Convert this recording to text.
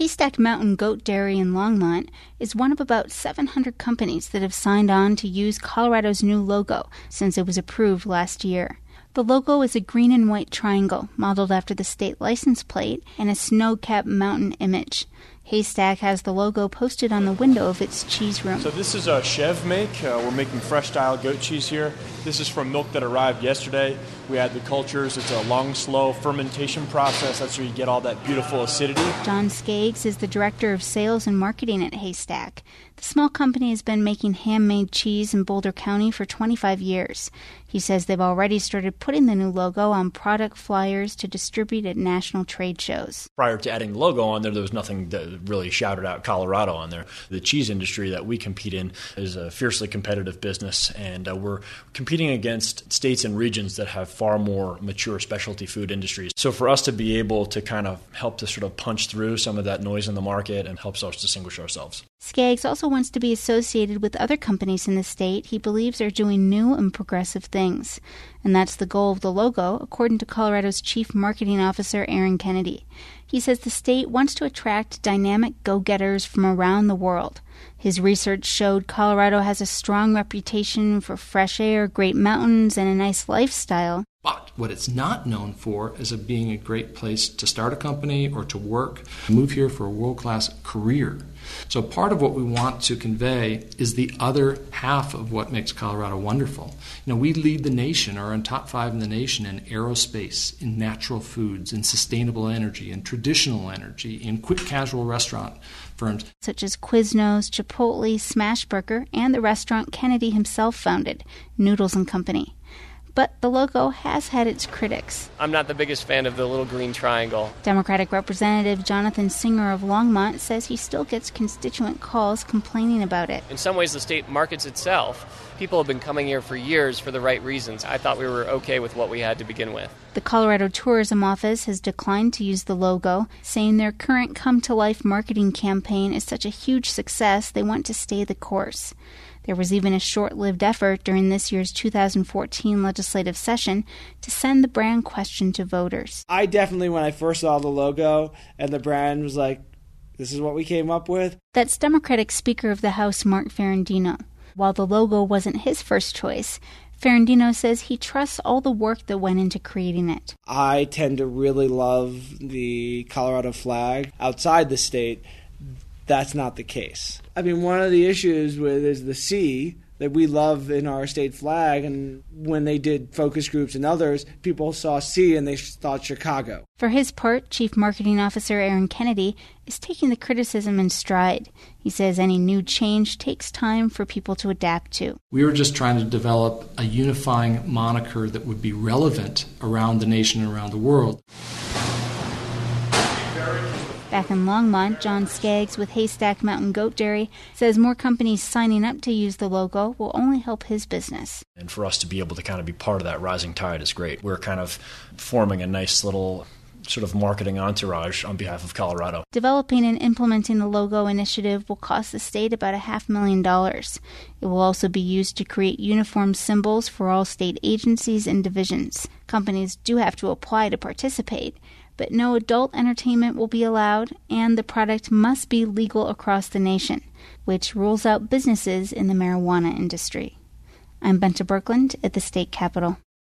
Haystack Mountain Goat Dairy in Longmont is one of about 700 companies that have signed on to use Colorado's new logo since it was approved last year. The logo is a green and white triangle modeled after the state license plate and a snow-capped mountain image. Haystack has the logo posted on the window of its cheese room. So this is a Chev make. We're making fresh-style goat cheese here. This is from milk that arrived yesterday. We add the cultures. It's a long, slow fermentation process. That's where you get all that beautiful acidity. John Skaggs is the director of sales and marketing at Haystack. The small company has been making handmade cheese in Boulder County for 25 years. He says they've already started putting the new logo on product flyers to distribute at national trade shows. Prior to adding the logo on there was nothing that really shouted out Colorado on there. The cheese industry that we compete in is a fiercely competitive business, and we're competing against states and regions that have far more mature specialty food industries. So for us to be able to kind of help to sort of punch through some of that noise in the market and helps us distinguish ourselves. Skaggs also wants to be associated with other companies in the state he believes are doing new and progressive things. And that's the goal of the logo, according to Colorado's Chief Marketing Officer, Aaron Kennedy. He says the state wants to attract dynamic go-getters from around the world. His research showed Colorado has a strong reputation for fresh air, great mountains, and a nice lifestyle. But what it's not known for is being a great place to start a company or to work, move here for a world-class career. So part of what we want to convey is the other half of what makes Colorado wonderful. We lead the nation, or in top 5 in the nation, in aerospace, in natural foods, in sustainable energy, in traditional energy, in quick casual restaurant firms. Such as Quiznos, Chipotle, Smashburger, and the restaurant Kennedy himself founded, Noodles & Company. But the logo has had its critics. I'm not the biggest fan of the little green triangle. Democratic Representative Jonathan Singer of Longmont says he still gets constituent calls complaining about it. In some ways, the state markets itself. People have been coming here for years for the right reasons. I thought we were okay with what we had to begin with. The Colorado Tourism Office has declined to use the logo, saying their current Come to Life marketing campaign is such a huge success they want to stay the course. There was even a short-lived effort during this year's 2014 legislative session to send the brand question to voters. I definitely, when I first saw the logo and the brand was like, this is what we came up with. That's Democratic Speaker of the House Mark Ferrandino. While the logo wasn't his first choice, Ferrandino says he trusts all the work that went into creating it. I tend to really love the Colorado flag outside the state. That's not the case. One of the issues with is the C that we love in our state flag, and when they did focus groups and others, people saw C and they thought Chicago. For his part, Chief Marketing Officer Aaron Kennedy is taking the criticism in stride. He says any new change takes time for people to adapt to. We were just trying to develop a unifying moniker that would be relevant around the nation and around the world. Back in Longmont, John Skaggs with Haystack Mountain Goat Dairy says more companies signing up to use the logo will only help his business. And for us to be able to kind of be part of that rising tide is great. We're kind of forming a nice little sort of marketing entourage on behalf of Colorado. Developing and implementing the logo initiative will cost the state about $500,000. It will also be used to create uniform symbols for all state agencies and divisions. Companies do have to apply to participate, but no adult entertainment will be allowed, and the product must be legal across the nation, which rules out businesses in the marijuana industry. I'm Benta Birkeland at the state capitol.